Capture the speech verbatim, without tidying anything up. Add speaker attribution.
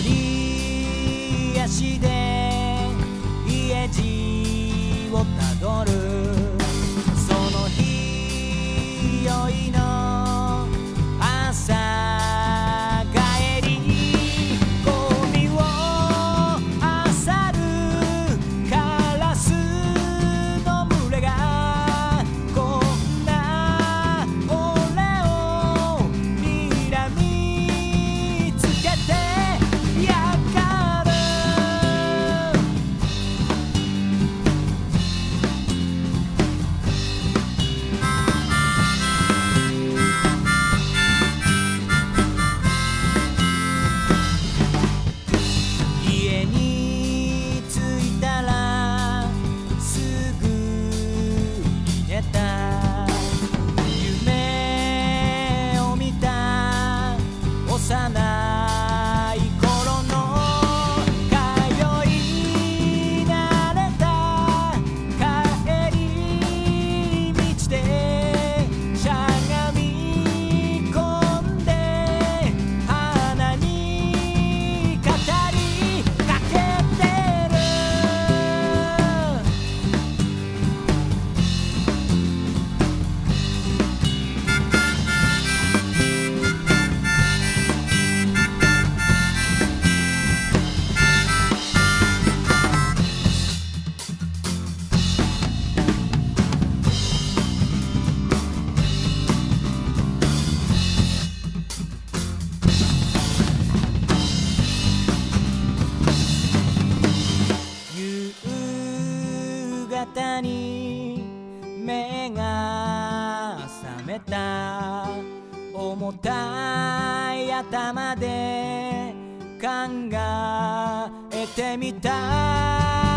Speaker 1: り足で家路をたどるその日よいの朝帰りゴミを漁るカラスの群れがこんな俺を睨みつけてやがる家に着いたらすぐに寝た夢を見た幼い頃の通い慣れた帰り道でしゃがみ込んで花に語りかけてる夕方に目が覚めた重たい頭で考えてみた